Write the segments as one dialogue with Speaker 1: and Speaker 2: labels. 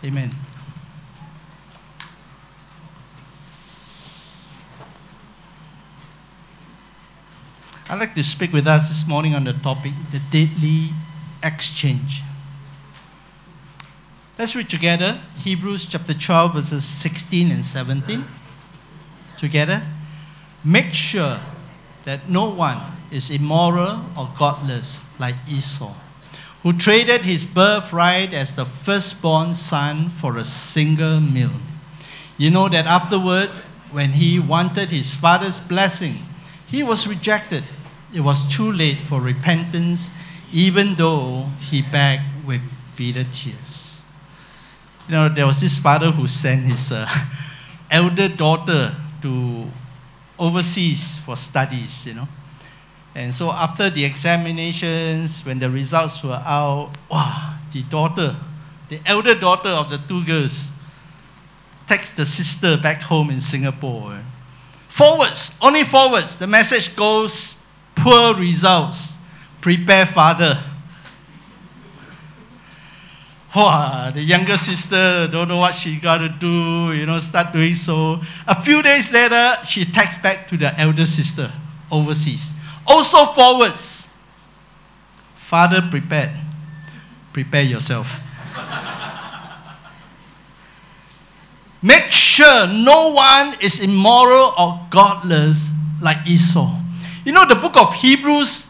Speaker 1: Amen. I'd like to speak with us this morning on the topic, the deadly exchange. Let's read together Hebrews chapter 12, verses 16 and 17. Together. Make sure that no one is immoral or godless like Esau, who traded his birthright as the firstborn son for a single meal. You know that afterward, when he wanted his father's blessing, he was rejected. It was too late for repentance, even though he begged with bitter tears. You know, there was this father who sent his elder daughter to overseas for studies, And so after the examinations, when the results were out, the elder daughter of the two girls, texts the sister back home in Singapore. Forwards, only forwards. The message goes, poor results. Prepare father. The younger sister don't know what she got to do, start doing so. A few days later, she texts back to the elder sister overseas. Also forwards. Father prepared. Prepare yourself. Make sure no one is immoral or godless like Esau. The book of Hebrews,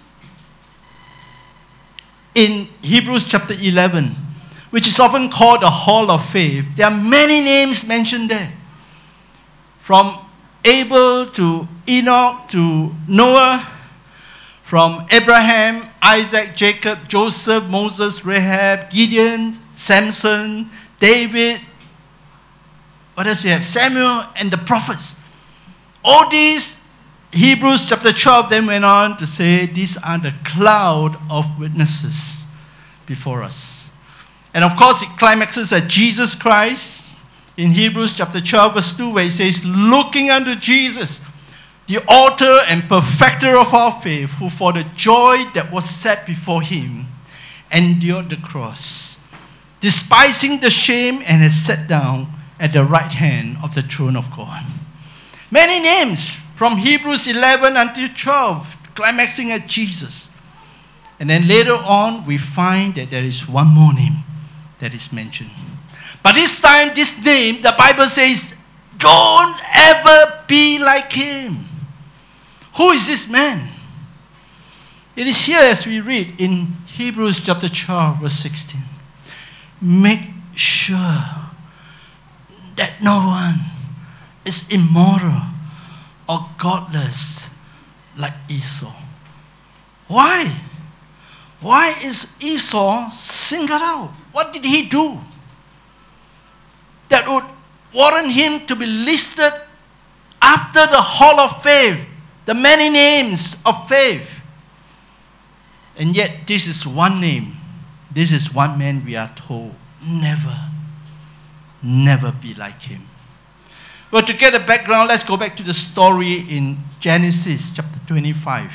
Speaker 1: in Hebrews chapter 11, which is often called the Hall of Faith, there are many names mentioned there. From Abel to Enoch to Noah, from Abraham, Isaac, Jacob, Joseph, Moses, Rahab, Gideon, Samson, David, what else you have? Samuel and the prophets. All these, Hebrews chapter 12 then went on to say, these are the cloud of witnesses before us. And of course, it climaxes at Jesus Christ in Hebrews chapter 12 verse 2, where it says, looking unto Jesus, the author and perfecter of our faith, who for the joy that was set before him endured the cross, despising the shame, and has sat down at the right hand of the throne of God. Many names from Hebrews 11 until 12, climaxing at Jesus. And then later on, we find that there is one more name that is mentioned. But this time, this name, the Bible says, don't ever be like him. Who is this man? It is here as we read in Hebrews chapter 12, verse 16. Make sure that no one is immoral or godless like Esau. Why? Why is Esau singled out? What did he do that would warrant him to be listed after the Hall of Faith, the many names of faith? And yet this is one name, this is one man we are told, never be like him. Well, to get a background, let's go back to the story in Genesis chapter 25.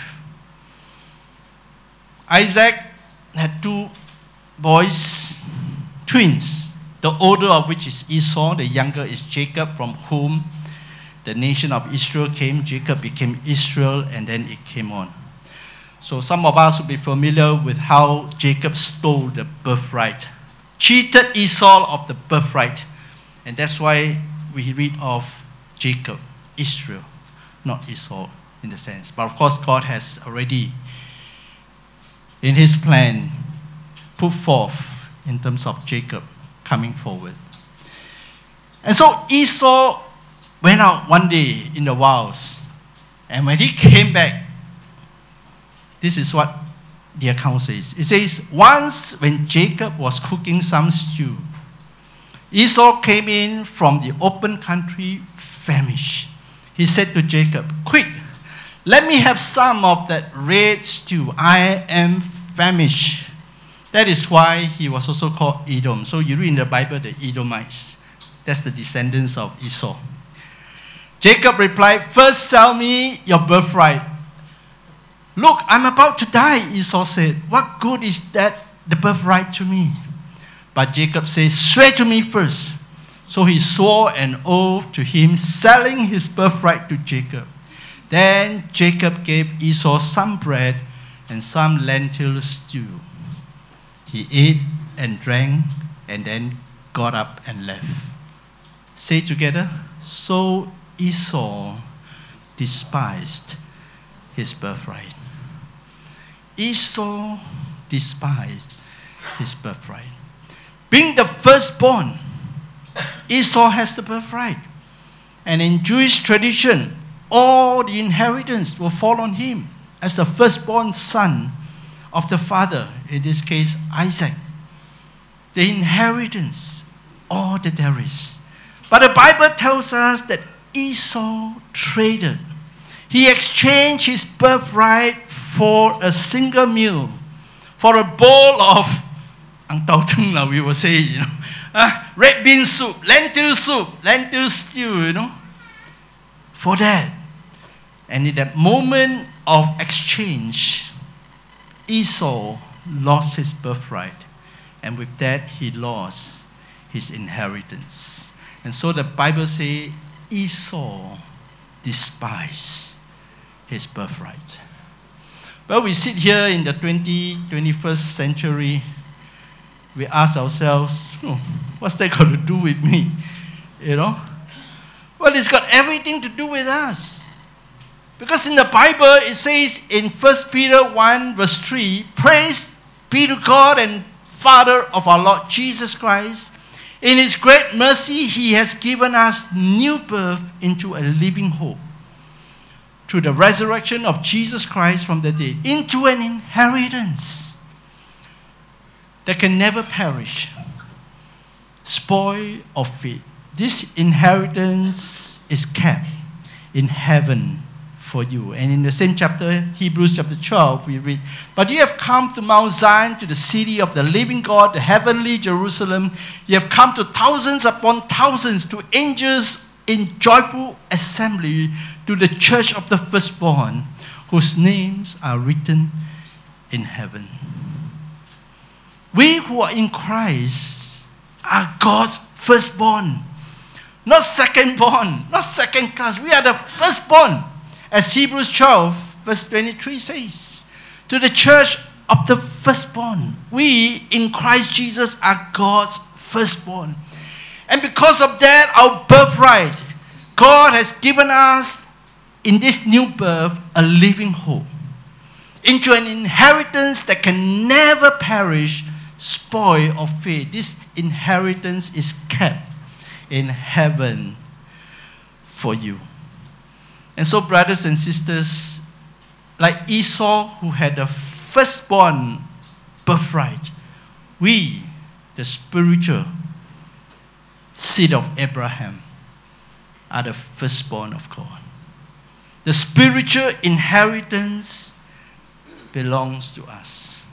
Speaker 1: Isaac had two boys, twins, the older of which is Esau, the younger is Jacob, from whom the nation of Israel came. Jacob became Israel, and then it came on. So some of us will be familiar with how Jacob stole the birthright, cheated Esau of the birthright. And that's why we read of Jacob, Israel, not Esau in the sense. But of course, God has already, in his plan, put forth in terms of Jacob coming forward. And so Esau went out one day in the wilds. And when he came back, this is what the account says. It says, once when Jacob was cooking some stew, Esau came in from the open country famished. He said to Jacob, quick, let me have some of that red stew. I am famished. That is why he was also called Edom. So you read in the Bible, the Edomites. That's the descendants of Esau. Jacob replied, first sell me your birthright. Look, I'm about to die, Esau said. What good is that, the birthright to me? But Jacob says, swear to me first. So he swore an oath to him, selling his birthright to Jacob. Then Jacob gave Esau some bread and some lentil stew. He ate and drank and then got up and left. Say together, so Esau despised his birthright. Esau despised his birthright. Being the firstborn, Esau has the birthright. And in Jewish tradition, all the inheritance will fall on him as the firstborn son of the father, in this case Isaac. The inheritance, all that there is. But the Bible tells us that Esau traded. He exchanged his birthright for a single meal, for a bowl of, we will say, red bean soup, lentil stew, for that. And in that moment of exchange, Esau lost his birthright. And with that, he lost his inheritance. And so the Bible says Esau despised his birthright. But we sit here in the 21st century, we ask ourselves, what's that got to do with me? Well, it's got everything to do with us. Because in the Bible, it says in 1 Peter 1 verse 3, praise be to God and Father of our Lord Jesus Christ. In His great mercy, He has given us new birth into a living hope through the resurrection of Jesus Christ from the dead, into an inheritance that can never perish, spoil or fade. This inheritance is kept in heaven for you. And in the same chapter, Hebrews chapter 12, we read, but you have come to Mount Zion, to the city of the living God, the heavenly Jerusalem. You have come to thousands upon thousands, to angels in joyful assembly, to the church of the firstborn, whose names are written in heaven. We who are in Christ are God's firstborn. Not secondborn, not second class. We are the firstborn. As Hebrews 12, verse 23 says, to the church of the firstborn. We in Christ Jesus are God's firstborn. And because of that, our birthright, God has given us in this new birth a living hope, into an inheritance that can never perish, spoil, or fade. This inheritance is kept in heaven for you. And so, brothers and sisters, like Esau, who had the firstborn birthright, we, the spiritual seed of Abraham, are the firstborn of God. The spiritual inheritance belongs to us.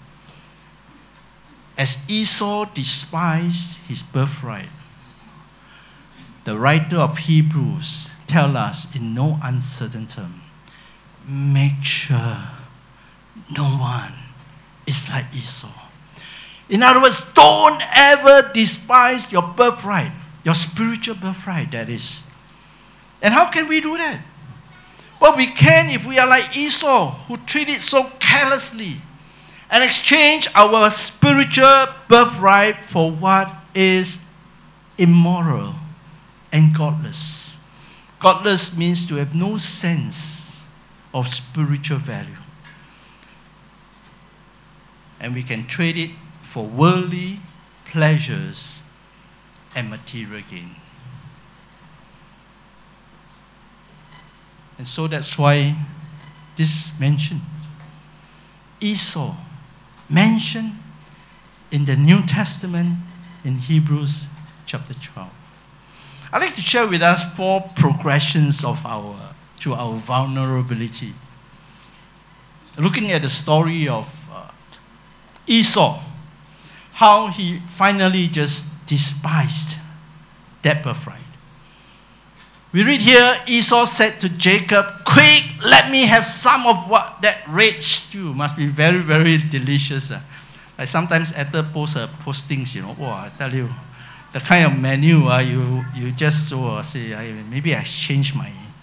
Speaker 1: As Esau despised his birthright, the writer of Hebrews tells us in no uncertain term, make sure no one is like Esau. In other words, don't ever despise your birthright, your spiritual birthright, that is. And how can we do that? Well, we can if we are like Esau, who treat it so carelessly and exchange our spiritual birthright for what is immoral and godless. Godless means to have no sense of spiritual value. And we can trade it for worldly pleasures and material gain. And so that's why this mention, Esau, mentioned in the New Testament in Hebrews chapter 12. I'd like to share with us 4 progressions of our vulnerability. Looking at the story of Esau, how he finally just despised that birthright. We read here, Esau said to Jacob, quick, let me have some of what that red stew must be very, very delicious. Like sometimes actor postings, wow, I tell you, the kind of menu, you just say, maybe I change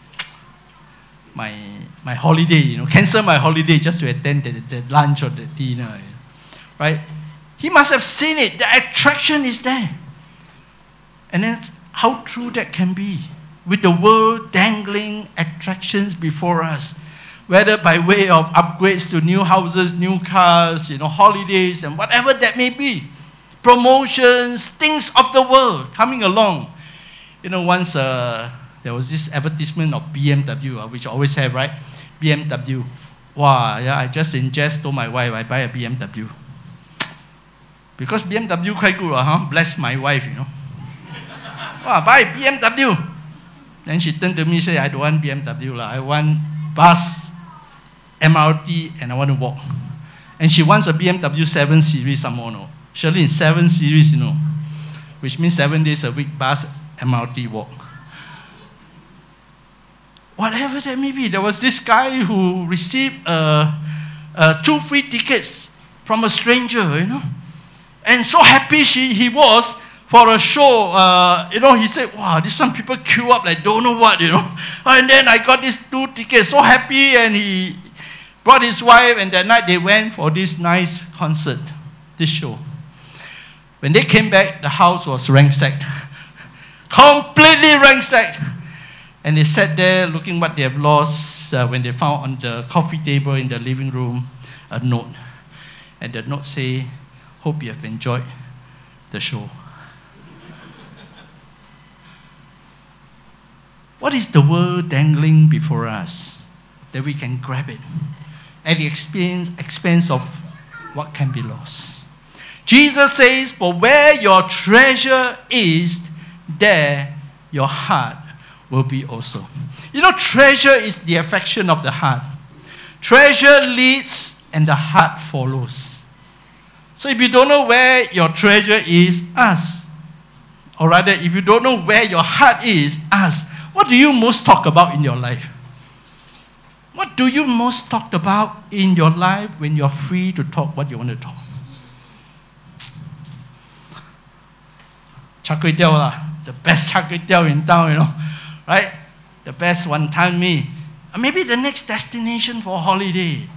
Speaker 1: my holiday, cancel my holiday just to attend the lunch or the dinner, right? He must have seen it. The attraction is there. And then how true that can be with the world dangling attractions before us, whether by way of upgrades to new houses, new cars, holidays, and whatever that may be. Promotions, things of the world coming along. Once there was this advertisement of BMW, which I always have, right? BMW. Wow, yeah, I just told my wife I buy a BMW. Because BMW quite good, bless my wife, Wow, buy BMW. Then she turned to me and said, I don't want BMW, I want bus, MRT, and I want to walk. And she wants a BMW 7 Series some more, no? Surely in 7 Series, which means 7 days a week, bus, MRT, walk. Whatever that may be, there was this guy who received 2 free tickets from a stranger, And so happy he was for a show. He said, wow, this some people queue up like don't know what, And then I got these 2 tickets, so happy, and he brought his wife, and that night they went for this nice concert, this show. When they came back, the house was ransacked. Completely ransacked. And they sat there looking what they have lost when they found on the coffee table in the living room a note. And the note say, hope you have enjoyed the show. What is the world dangling before us that we can grab it at the expense of what can be lost? Jesus says, for where your treasure is, there your heart will be also. Treasure is the affection of the heart. Treasure leads and the heart follows. So if you don't know where your treasure is, ask. Or rather, if you don't know where your heart is, ask. What do you most talk about in your life? What do you most talk about in your life when you're free to talk what you want to talk? Char Kway Teow lah, the best Char Kway Teow in town, right? The best wanton mee. Maybe the next destination for a holiday,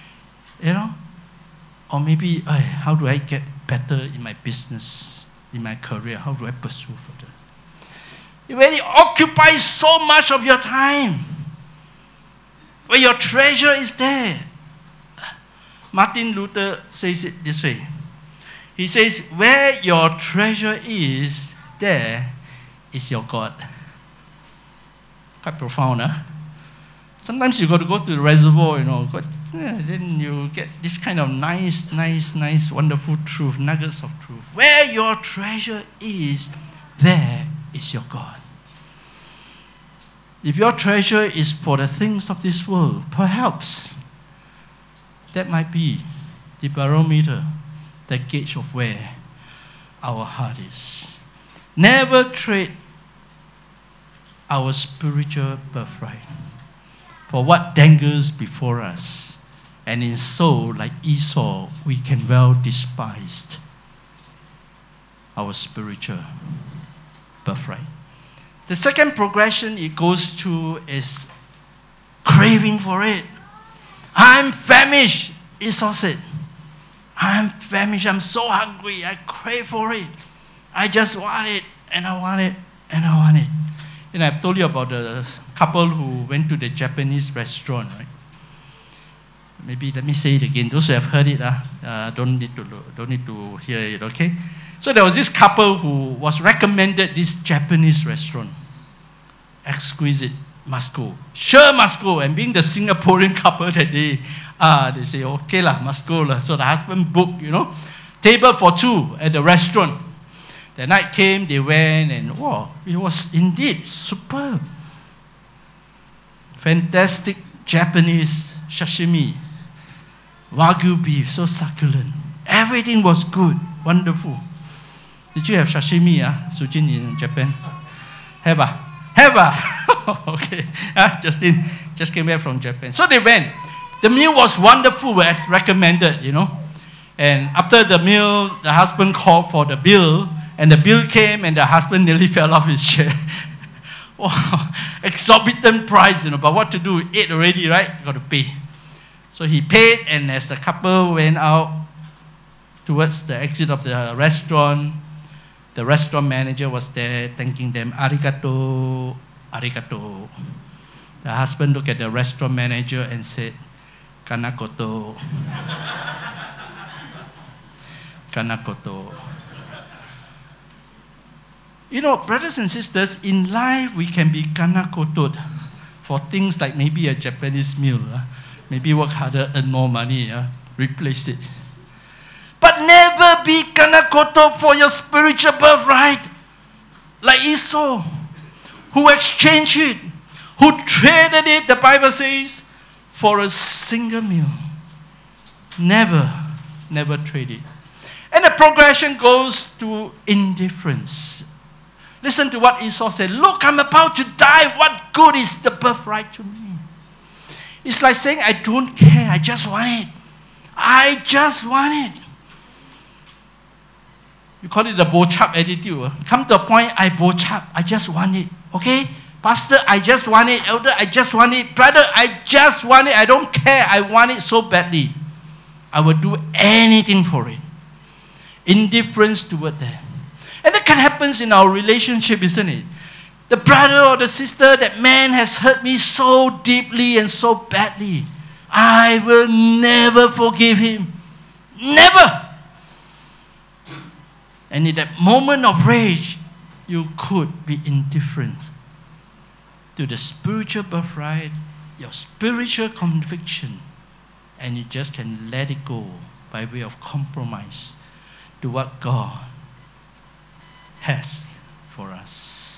Speaker 1: Or maybe, how do I get better in my business, in my career? How do I pursue further? When it occupies so much of your time, where your treasure is there. Martin Luther says it this way. He says, where your treasure is, there is your God. Quite profound, huh? Sometimes you got to go to the reservoir, then you get this kind of nice, wonderful truth, nuggets of truth. Where your treasure is, there is your God. If your treasure is for the things of this world, perhaps that might be the barometer, the gauge of where our heart is. Never trade our spiritual birthright for what dangles before us. And in so, like Esau, we can well despise our spiritual birthright. The second progression it goes to is craving for it. I'm famished, Esau said. I'm famished, I'm so hungry, I crave for it. I just want it, and I want it, and I want it. I've told you about the couple who went to the Japanese restaurant, right? Maybe let me say it again. Those who have heard it, don't need to hear it, okay? So there was this couple who was recommended this Japanese restaurant. Exquisite, must go. Sure, must go. And being the Singaporean couple that they say, okay lah, must go lah. So the husband booked, table for 2 at the restaurant. The night came, they went, and wow, it was indeed superb. Fantastic Japanese sashimi, Wagyu beef, so succulent. Everything was good, wonderful. Did you have sashimi, Sujin, in Japan? Have okay. Justin just came back from Japan. So they went. The meal was wonderful as recommended, And after the meal, the husband called for the bill, and the bill came, and the husband nearly fell off his chair. Wow, exorbitant price, but what to do? Ate already, right? Got to pay. So he paid, and as the couple went out towards the exit of the restaurant manager was there thanking them, arigato, arigato. The husband looked at the restaurant manager and said, kanakoto. Kanakoto. Brothers and sisters, in life we can be kanakotoed for things like maybe a Japanese meal, maybe work harder, earn more money, replace it. But never be kanakoto for your spiritual birthright, like Esau, who exchanged it, who traded it, the Bible says, for a single meal. Never trade it. And the progression goes to indifference. Listen to what Esau said. Look, I'm about to die. What good is the birthright to me? It's like saying, I don't care. I just want it. I just want it. You call it the bo-chap attitude. Come to a point, I bo-chap. I just want it. Okay? Pastor, I just want it. Elder, I just want it. Brother, I just want it. I don't care. I want it so badly. I will do anything for it. Indifference toward that. And that can happen in our relationship, isn't it? The brother or the sister, that man has hurt me so deeply and so badly. I will never forgive him. Never. And in that moment of rage, you could be indifferent to the spiritual birthright, your spiritual conviction, and you just can let it go by way of compromise to what God has for us.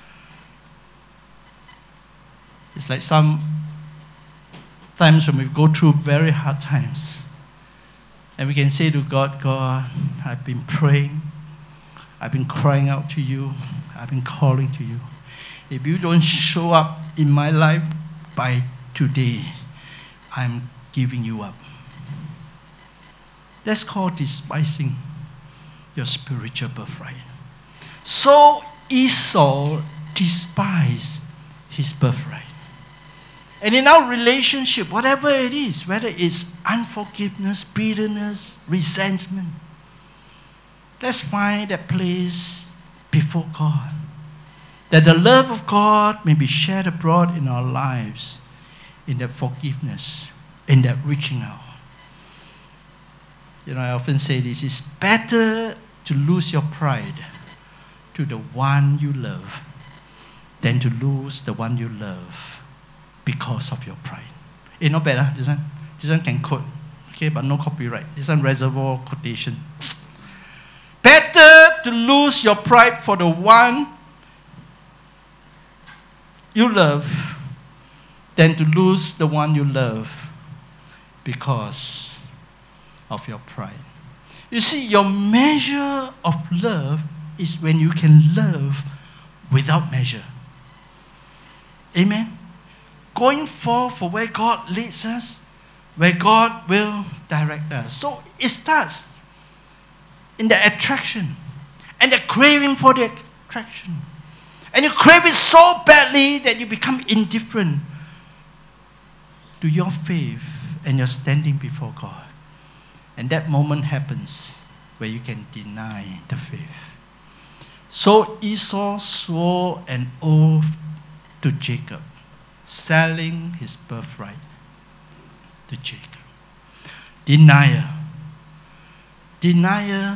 Speaker 1: It's like some times when we go through very hard times, and we can say to God, God, I've been praying, I've been crying out to you, I've been calling to you. If you don't show up in my life by today, I'm giving you up. That's called despising your spiritual birthright. So Esau despised his birthright. And in our relationship, whatever it is, whether it's unforgiveness, bitterness, resentment, let's find that place before God, that the love of God may be shared abroad in our lives, in that forgiveness, in that reaching out. I often say this, it's better to lose your pride to the one you love than to lose the one you love because of your pride. Not bad, this one can quote, okay, but no copyright. This one reservoir quotation. Better to lose your pride for the one you love than to lose the one you love because of your pride. You see, your measure of love is when you can love without measure. Amen? Going forth for where God leads us, where God will direct us. So it starts in the attraction and the craving for the attraction. And you crave it so badly that you become indifferent to your faith and your standing before God. And that moment happens where you can deny the faith. So Esau swore an oath to Jacob, selling his birthright to Jacob. Denial. Denial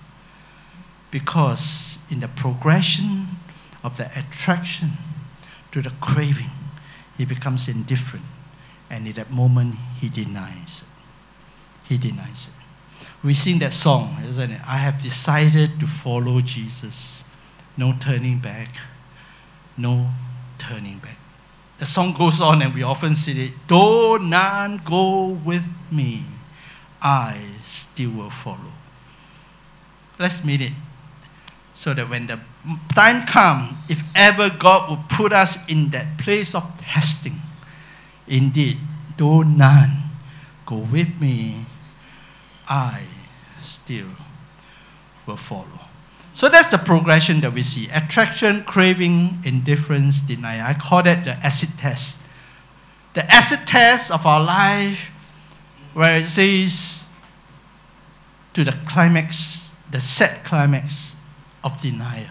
Speaker 1: because in the progression of the attraction to the craving, he becomes indifferent. And in that moment, he denies it. He denies it. We sing that song, isn't it? I have decided to follow Jesus. No turning back. No turning back. The song goes on and we often sing it. Though none go with me, I still will follow. Let's mean it. So that when the time comes, if ever God will put us in that place of testing, indeed, though none go with me, I still will follow. So that's the progression that we see. Attraction, craving, indifference, denial. I call that the acid test. The acid test of our life, where it says to the climax, the set climax of denial.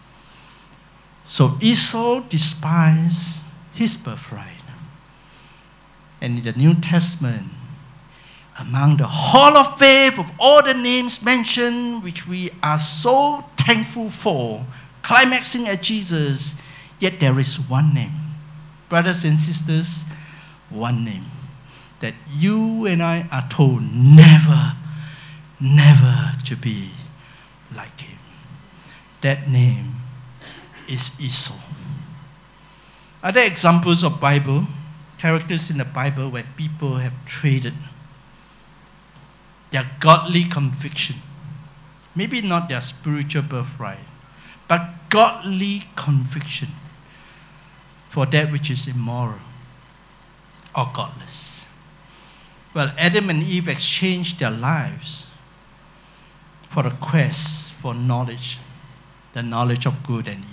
Speaker 1: So Esau despised his birthright. And in the New Testament, among the hall of faith of all the names mentioned, which we are so thankful for, climaxing at Jesus, yet there is one name. Brothers and sisters, one name that you and I are told never, never to be like him. That name is Esau. Are there examples of Bible, characters in the Bible where people have traded their godly conviction, maybe not their spiritual birthright, but godly conviction for that which is immoral or godless? Well, Adam and Eve exchanged their lives for a quest for knowledge, the knowledge of good and evil.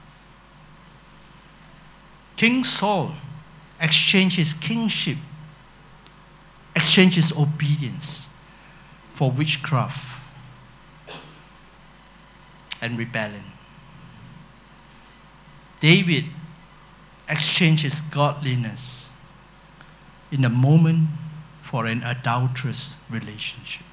Speaker 1: King Saul exchanged his kingship, exchanged his obedience for witchcraft and rebellion. David exchanged his godliness in a moment for an adulterous relationship.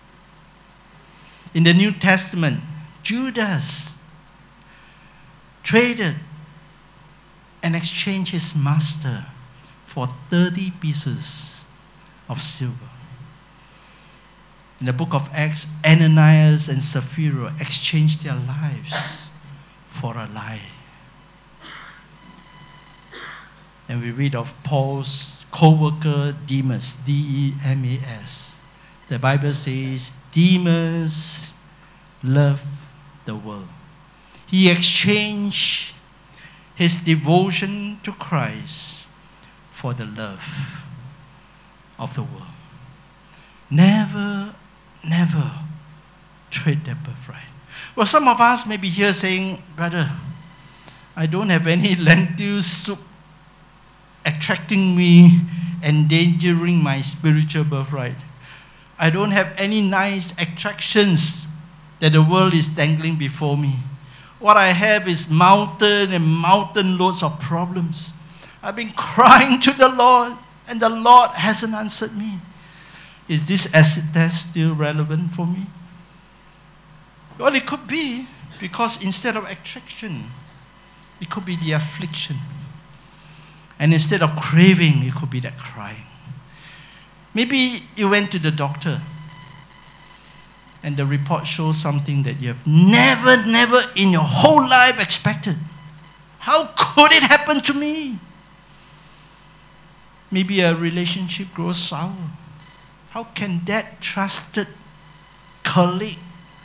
Speaker 1: In the New Testament, Judas traded and exchanged his master for 30 pieces of silver. In the book of Acts, Ananias and Sapphira exchanged their lives for a lie. And we read of Paul's co-worker Demas, D-E-M-A-S. The Bible says, Demas loved the world. He exchanged his devotion to Christ for the love of the world. Never, never trade that birthright. Well, some of us may be here saying, brother, I don't have any lentil soup attracting me, endangering my spiritual birthright. I don't have any nice attractions that the world is dangling before me. What I have is mountain and mountain loads of problems. I've been crying to the Lord, and the Lord hasn't answered me. Is this acid test still relevant for me? Well, it could be, because instead of attraction, it could be the affliction. And instead of craving, it could be that crying. Maybe you went to the doctor, and the report shows something that you have never, never in your whole life expected. How could it happen to me? Maybe a relationship grows sour. How can that trusted colleague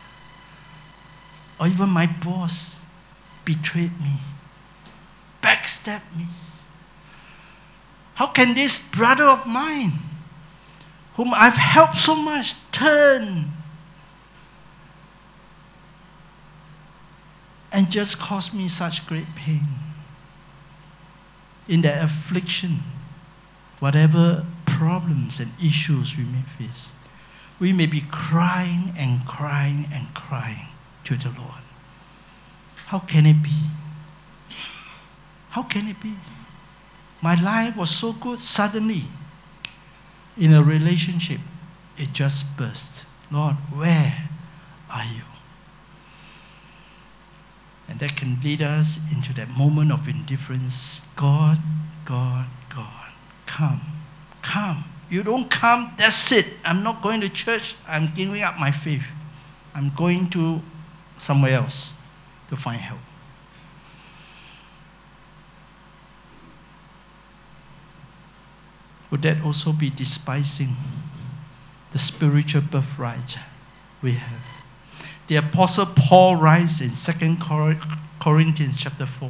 Speaker 1: or even my boss betrayed me, backstabbed me? How can this brother of mine, whom I've helped so much, turn and just cause me such great pain? In that affliction, whatever problems and issues we may face, we may be crying and crying and crying to the Lord. How can it be? How can it be? My life was so good, suddenly, in a relationship, it just burst. Lord, where are you? And that can lead us into that moment of indifference. God, God, God, come, come. You don't come, that's it. I'm not going to church. I'm giving up my faith. I'm going to somewhere else to find help. Would that also be despising the spiritual birthright we have? The Apostle Paul writes in 2 Corinthians chapter 4.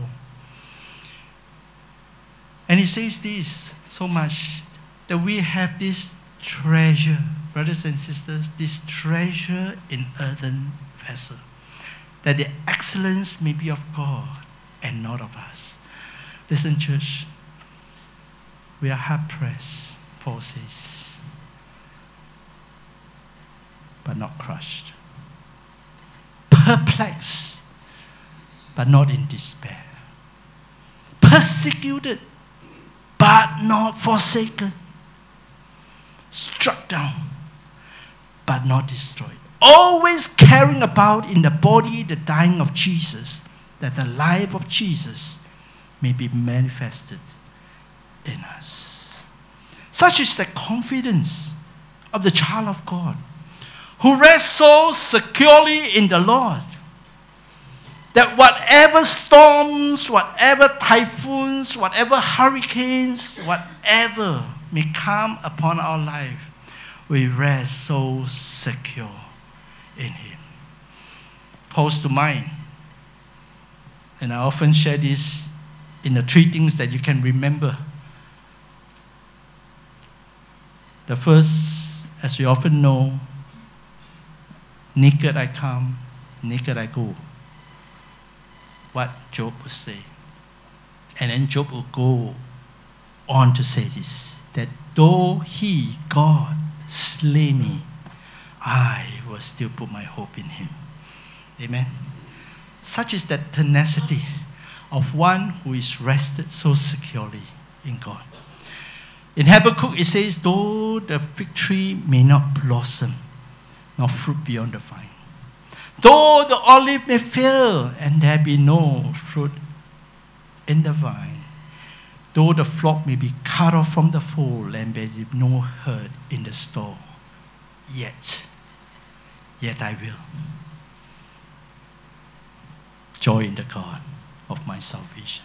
Speaker 1: And he says this so much, that we have this treasure, brothers and sisters, this treasure in earthen vessel, that the excellence may be of God and not of us. Listen, church, we are hard-pressed, Paul says, but not crushed. Perplexed, but not in despair. Persecuted, but not forsaken. Struck down, but not destroyed. Always carrying about in the body the dying of Jesus, that the life of Jesus may be manifested in us. Such is the confidence of the child of God, who rests so securely in the Lord, that whatever storms, whatever typhoons, whatever hurricanes, whatever may come upon our life, we rest so secure in Him. Calls to mind, and I often share this in the three things that you can remember. The first, as we often know, naked I come, naked I go. What Job would say. And then Job will go on to say this, that though He, God, slay me, I will still put my hope in Him. Amen. Such is that tenacity of one who is rested so securely in God. In Habakkuk it says, though the fig tree may not blossom, nor fruit beyond the vine, though the olive may fail and there be no fruit in the vine, though the flock may be cut off from the fold and there be no herd in the stall, yet I will joy in the God of my salvation.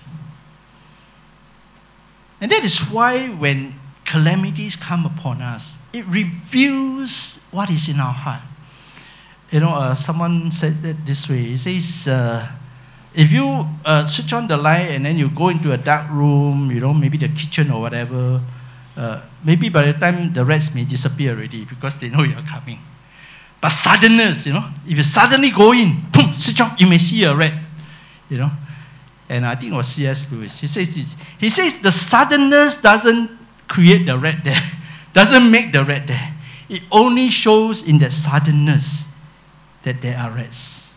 Speaker 1: And that is why when calamities come upon us, it reveals what is in our heart. You know, someone said it this way. He says, if you switch on the light and then you go into a dark room, you know, maybe the kitchen or whatever, maybe by the time the rats may disappear already because they know you're coming. But suddenness, you know, if you suddenly go in, boom, switch on, you may see a rat, you know. And I think it was C.S. Lewis. He says this. He says the suddenness doesn't create the rat there, doesn't make the rat there. It only shows in the suddenness that there are rats.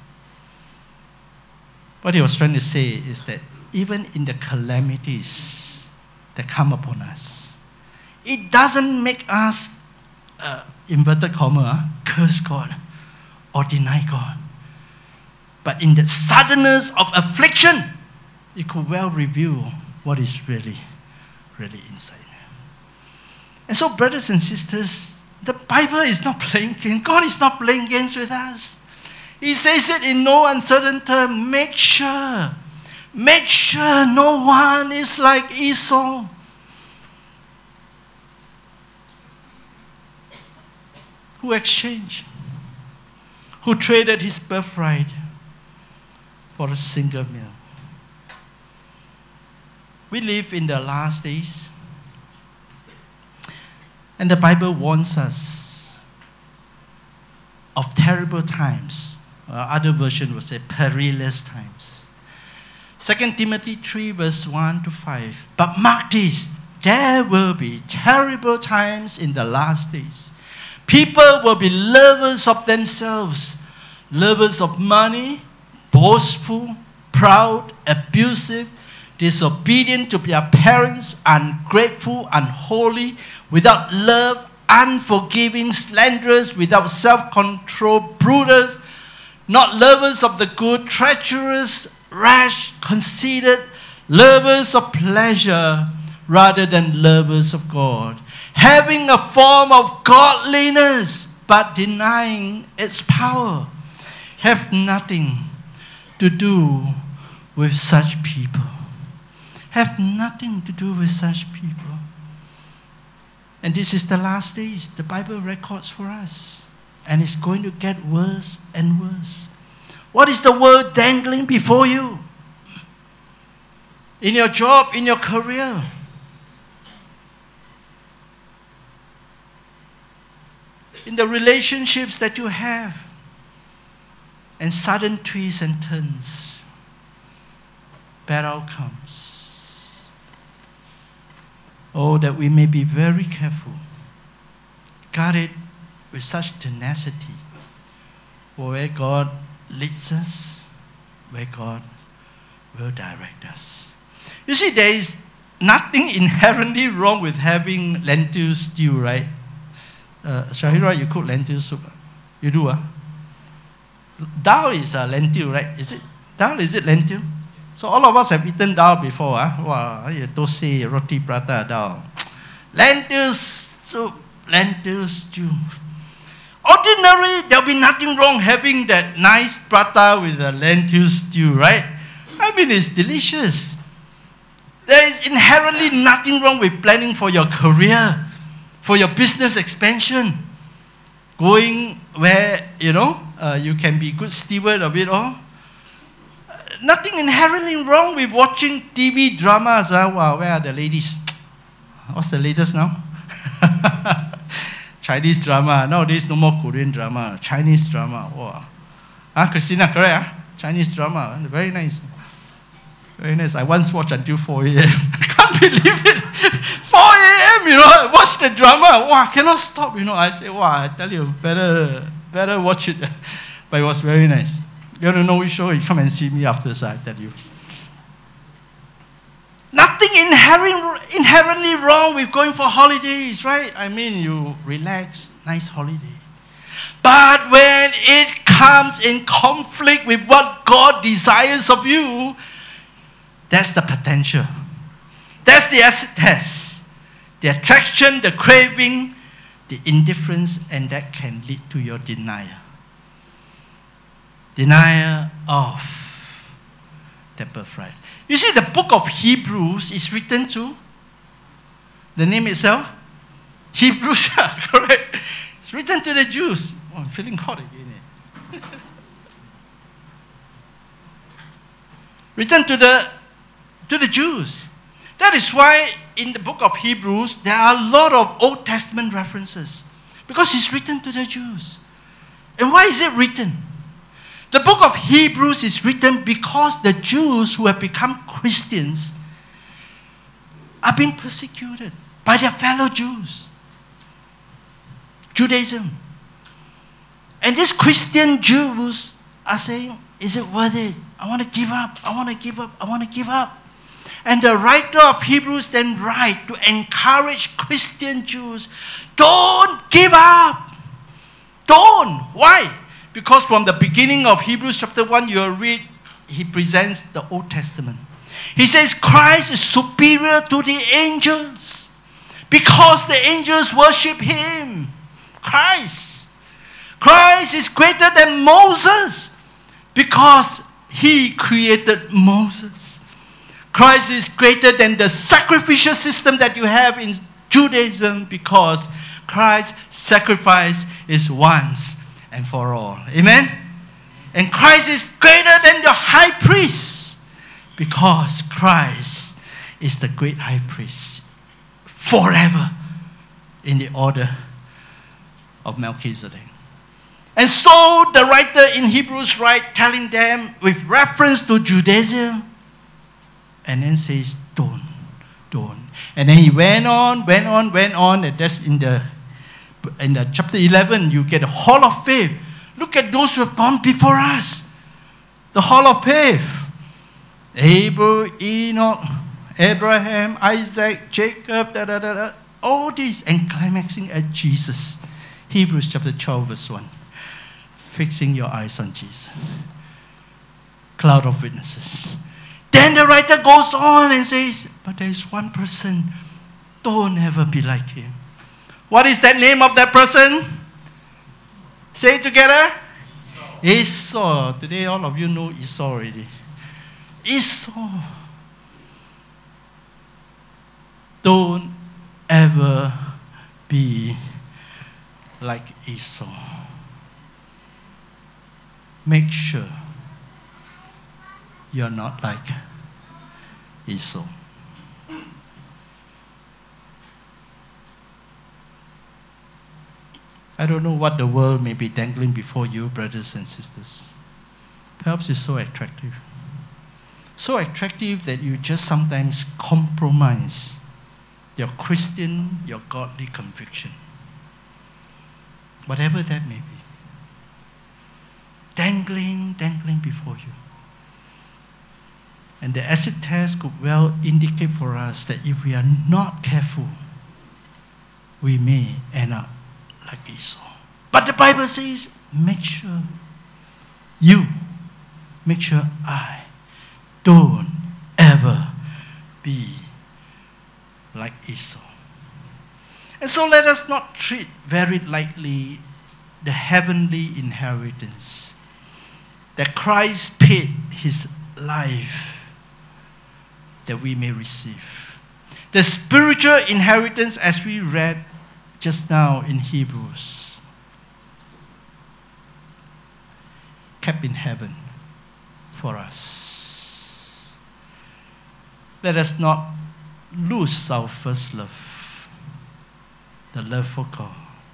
Speaker 1: What he was trying to say is that even in the calamities that come upon us, it doesn't make us, inverted comma, curse God or deny God. But in the suddenness of affliction, it could well reveal what is really inside. And so, brothers and sisters, the Bible is not playing games. God is not playing games with us. He says it in no uncertain term. Make sure no one is like Esau. Who exchanged, who traded his birthright for a single meal. We live in the last days, and the Bible warns us of terrible times. Other version would say perilous times. 2 Timothy 3 verse 1 to 5. But mark this, there will be terrible times in the last days. People will be lovers of themselves, lovers of money, boastful, proud, abusive, disobedient to their parents, ungrateful, unholy, without love, unforgiving, slanderous, without self-control, brutals, not lovers of the good, treacherous, rash, conceited, lovers of pleasure rather than lovers of God, having a form of godliness but denying its power. Have nothing to do with such people. Have nothing to do with such people. And this is the last days the Bible records for us. And it's going to get worse and worse. What is the world dangling before you? In your job, in your career. in the relationships that you have, and sudden twists and turns, bad outcomes. Oh, that we may be very careful, guard it with such tenacity, for where God leads us, where God will direct us. You see, there is nothing inherently wrong with having lentil stew, right? Shahira, you cook lentil soup. You do, Dal is lentil, right? Is it dal? Is it lentil? So all of us have eaten dal before, Wow, dosa, roti prata, dal. Lentil soup, lentil stew. Ordinary, there'll be nothing wrong having that nice prata with a lentil stew, right? I mean, it's delicious. There is inherently nothing wrong with planning for your career, for your business expansion, going where, you can be good steward of it all. Nothing inherently wrong with watching TV dramas. Wow, where are the ladies? What's the latest now? Chinese drama. Nowadays, no more Korean drama. Chinese drama. Wow. Christina, correct? Chinese drama. Very nice. Very nice. I once watched until 4 a.m. I can't believe it. 4 a.m., I watched the drama. Wow, I cannot stop, I say, wow, I tell you, better watch it. But it was very nice. You want to know which show? You come and see me after this, I tell you. Nothing inherently wrong with going for holidays, right? I mean, you relax, nice holiday. But when it comes in conflict with what God desires of you, that's the potential. That's the acid test. The attraction, the craving, the indifference, and that can lead to your denial. Denial of the birthright. You see, the book of Hebrews is written to the name itself, Hebrews, correct? It's written to the Jews. Oh, I'm feeling hot again. Written to the Jews. That is why in the book of Hebrews, there are a lot of Old Testament references. Because it's written to the Jews. And why is it written? The book of Hebrews is written because the Jews who have become Christians are being persecuted by their fellow Jews. Judaism. And these Christian Jews are saying, is it worth it? I want to give up. I want to give up. I want to give up. And the writer of Hebrews then writes to encourage Christian Jews, don't give up. Don't. Why? Because from the beginning of Hebrews chapter 1, you'll read, he presents the Old Testament. He says Christ is superior to the angels because the angels worship him. Christ is greater than Moses because he created Moses. Christ is greater than the sacrificial system that you have in Judaism because Christ's sacrifice is once and for all. Amen? And Christ is greater than the high priest because Christ is the great high priest forever in the order of Melchizedek. And so the writer in Hebrews writes, telling them with reference to Judaism, and then says, don't. And then he went on, and that's in the chapter 11, you get the hall of faith. Look at those who have gone before us. The hall of faith. Abel, Enoch, Abraham, Isaac, Jacob, all these, and climaxing at Jesus. Hebrews chapter 12, verse 1. Fixing your eyes on Jesus. Cloud of witnesses. Then the writer goes on and says, but there is one person, don't ever be like him. What is that name of that person? Say it together. Esau. Today all of you know Esau already. Esau. Don't ever be like Esau. Make sure you're not like Esau. I don't know what the world may be dangling before you, brothers and sisters. Perhaps it's so attractive. So attractive that you just sometimes compromise your Christian, your godly conviction. Whatever that may be. Dangling before you. And the acid test could well indicate for us that if we are not careful, we may end up like Esau. But the Bible says, make sure I don't ever be like Esau. And so let us not treat very lightly the heavenly inheritance that Christ paid his life that we may receive. The spiritual inheritance, as we read just now in Hebrews, kept in heaven for us. Let us not lose our first love, the love for God.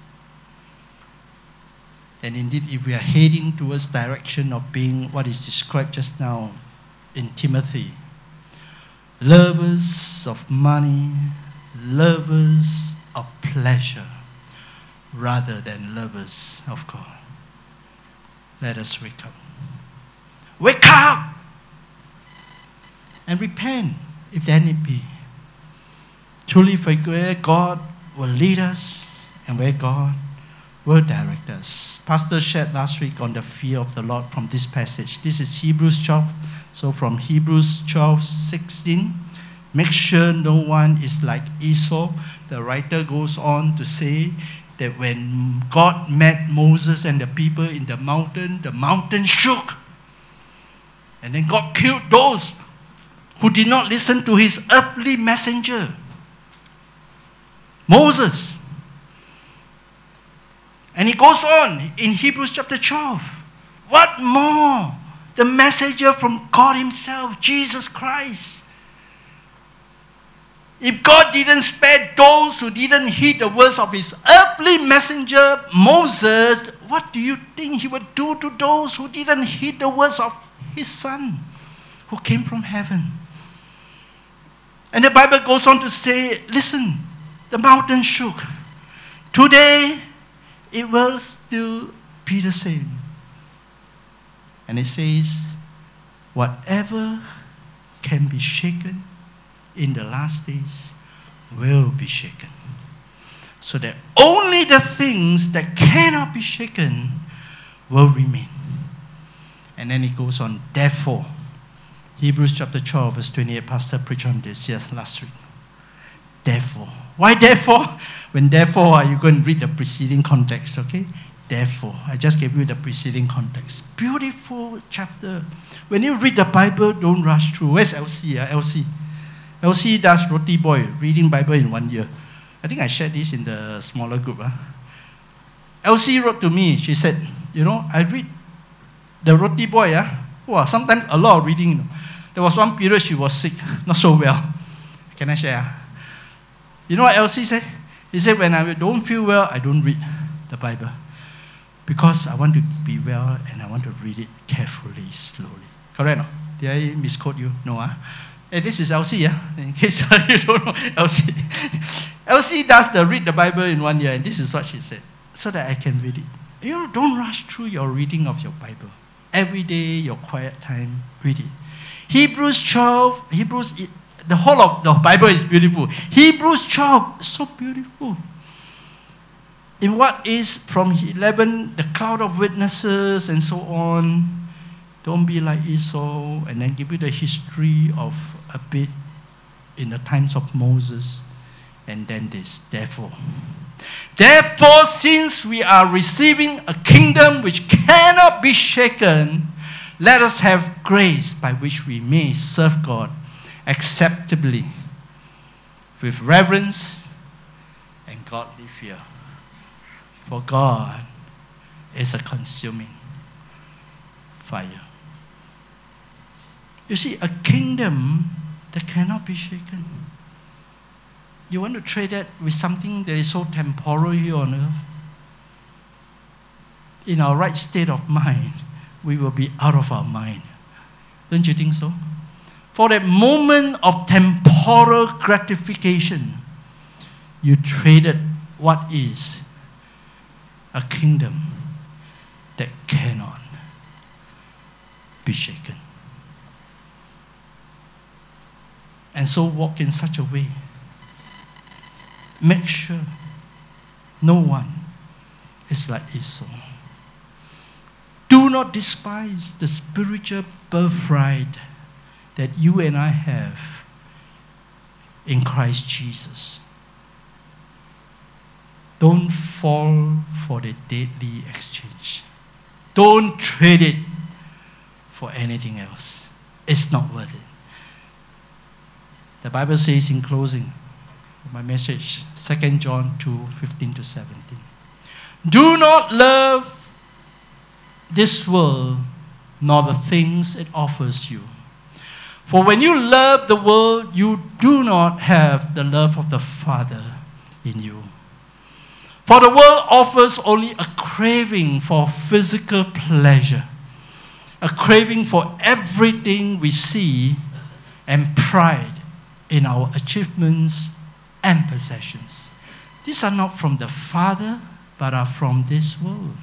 Speaker 1: And indeed, if we are heading towards direction of being what is described just now in Timothy, lovers of money, lovers of pleasure, rather than lovers of God. Let us wake up. Wake up! And repent, if there need be. Truly, for where God will lead us and where God will direct us. Pastor shared last week on the fear of the Lord from this passage. This is Hebrews 12. So from Hebrews 12:16, make sure no one is like Esau. The writer goes on to say that when God met Moses and the people in the mountain shook. And then God killed those who did not listen to his earthly messenger, Moses. And he goes on in Hebrews chapter 12. What more? The messenger from God himself, Jesus Christ. If God didn't spare those who didn't heed the words of his earthly messenger, Moses, what do you think he would do to those who didn't heed the words of his son, who came from heaven? And the Bible goes on to say, listen, the mountain shook. Today, it will still be the same. And it says, whatever can be shaken in the last days will be shaken. So that only the things that cannot be shaken will remain. And then it goes on, therefore, Hebrews chapter 12, verse 28, Pastor preached on this last week. Therefore. Why therefore? When therefore, you go and read the preceding context, okay? Therefore, I just gave you the preceding context. Beautiful chapter. When you read the Bible, don't rush through. Where's Elsie? Elsie does Roti Boy, reading Bible in 1 year. I think I shared this in the smaller group. Elsie wrote to me, she said, I read the Roti Boy. Sometimes a lot of reading. There was one period she was sick, not so well. Can I share? You know what Elsie said? He said, when I don't feel well, I don't read the Bible. Because I want to be well and I want to read it carefully, slowly. Correct? No? Did I misquote you? No. Hey, this is Elsie, in case you don't know Elsie. Elsie does read the Bible in 1 year, and this is what she said, so that I can read it. Don't rush through your reading of your Bible. Every day, your quiet time, read it. Hebrews 12, the whole of the Bible is beautiful. Hebrews 12 is so beautiful. In what is from 11, the cloud of witnesses and so on. Don't be like Esau, and then give you the history of a bit in the times of Moses. And then this, therefore, since we are receiving a kingdom which cannot be shaken, let us have grace by which we may serve God acceptably with reverence and godly fear. For God is a consuming fire. You see, a kingdom that cannot be shaken. You want to trade that with something that is so temporal here on earth? in our right state of mind, we will be out of our mind. Don't you think so? For that moment of temporal gratification, you traded what is a kingdom that cannot be shaken. And so walk in such a way. Make sure no one is like Esau. Do not despise the spiritual birthright that you and I have in Christ Jesus. Don't fall for the deadly exchange. Don't trade it for anything else. It's not worth it. The Bible says in closing of my message, 2 John 2:15-17. Do not love this world nor the things it offers you. For when you love the world, you do not have the love of the Father in you. For the world offers only a craving for physical pleasure, a craving for everything we see, and pride in our achievements and possessions. These are not from the Father, but are from this world.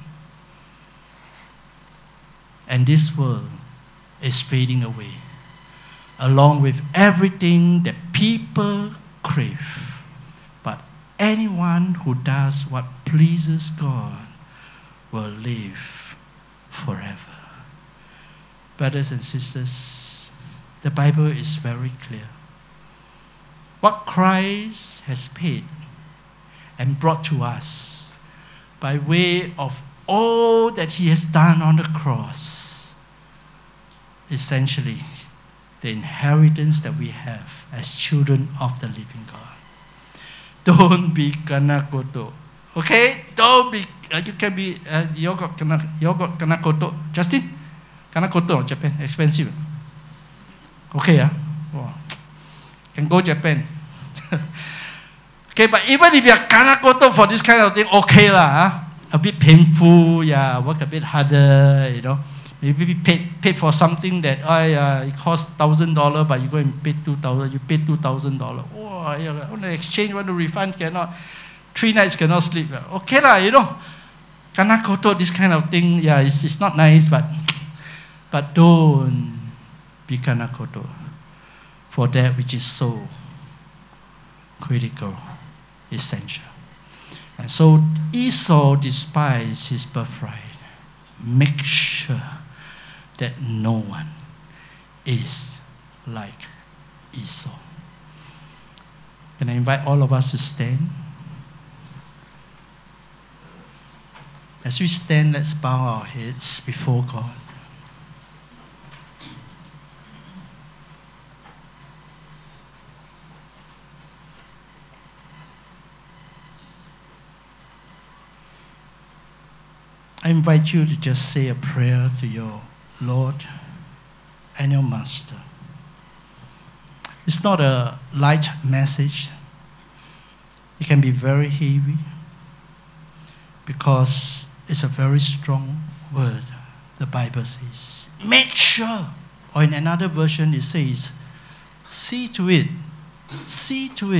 Speaker 1: And this world is fading away, along with everything that people crave. But anyone who does what pleases God will live forever. Brothers and sisters, the Bible is very clear. What Christ has paid and brought to us by way of all that he has done on the cross, essentially the inheritance that we have as children of the living God. Don't be kanakoto. Okay? Don't be, you can be, you got kanakoto. Justin? Kanakoto, Japan, expensive. Okay, wow. Can go Japan. Okay, but even if you are kanakoto for this kind of thing, okay lah. A bit painful, yeah, work a bit harder, you know. Maybe paid for something that it costs $1,000, but you go and pay $2,000. You pay $2,000. Oh, yeah, on the exchange, want to refund, cannot. 3 nights cannot sleep. Okay lah, you know. Kanakoto, this kind of thing, yeah, it's not nice, but don't be kanakoto for that which is so critical, essential. And so Esau despised his birthright. Make sure that no one is like Esau. Can I invite all of us to stand? As we stand, let's bow our heads before God. I invite you to just say a prayer to your Lord and your Master. It's not a light message. It can be very heavy because it's a very strong word, the Bible says. Make sure, or in another version it says, see to it